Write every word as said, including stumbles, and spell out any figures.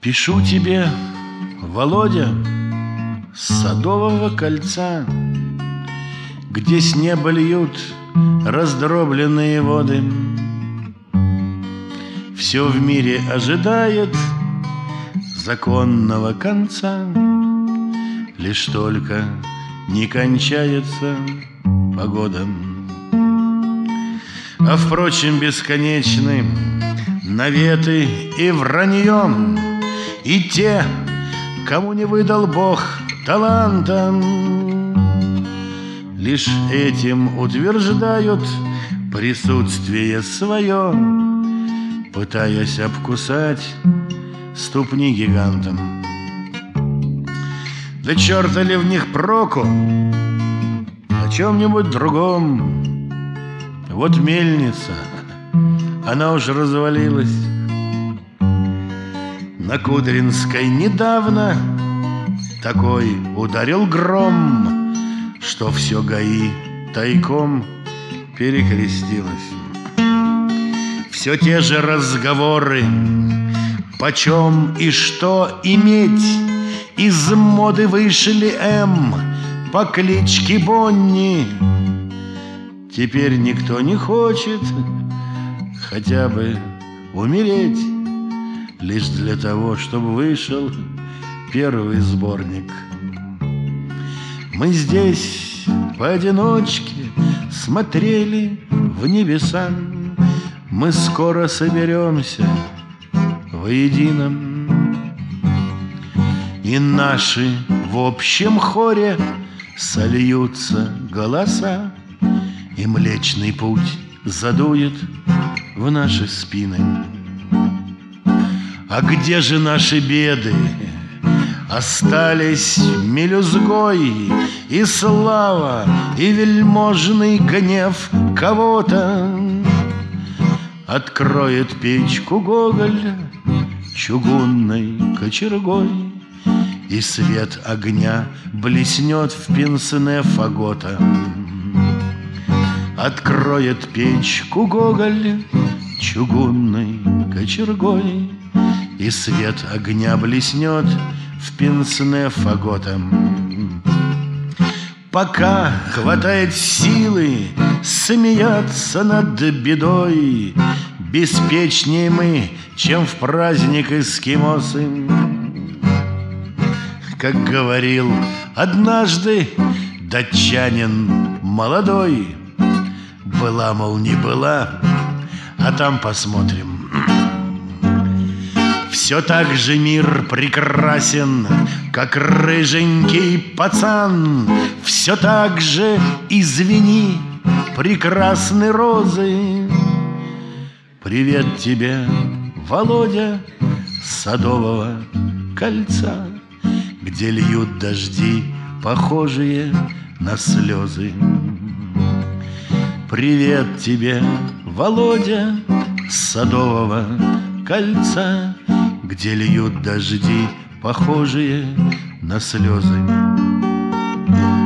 Пишу тебе, Володя, с Садового кольца, где с неба льют раздробленные воды. Все в мире ожидает законного конца, лишь только не кончается погода. А впрочем, бесконечны наветы и вранье, и те, кому не выдал Бог таланта, лишь этим утверждают присутствие свое, пытаясь обкусать ступни гигантам. Да черта ли в них проку, о чем-нибудь другом. Вот мельница, она уж развалилась. На Кудринской недавно такой ударил гром, что все ГАИ тайком перекрестилось. Все те же разговоры, почем и что иметь. Из моды вышли М по кличке Бонни. Теперь никто не хочет хотя бы умереть, лишь для того, чтобы вышел первый сборник. Мы здесь поодиночке смотрели в небеса. Мы скоро соберемся воедино, и наши в общем хоре сольются голоса, и Млечный Путь задует в наши спины. А где же наши беды? Остались мелюзгой и слава, и вельможный гнев кого-то. Откроет печку Гоголь чугунной кочергой, и свет огня блеснет в пенсне фагота. Откроет печку Гоголь чугунной кочергой, и свет огня блеснет в пенсне фагота. Пока хватает силы смеяться над бедой, беспечнее мы, чем в праздник эскимосы. Как говорил однажды датчанин молодой, была, мол, не была, а там посмотрим. Все так же мир прекрасен, как рыженький пацан. Все так же, извини, прекрасны розы. Привет тебе, Володя, с Садового кольца, где льют дожди, похожие на слезы. Привет тебе, Володя, с Садового кольца, где льют дожди, похожие на слезы.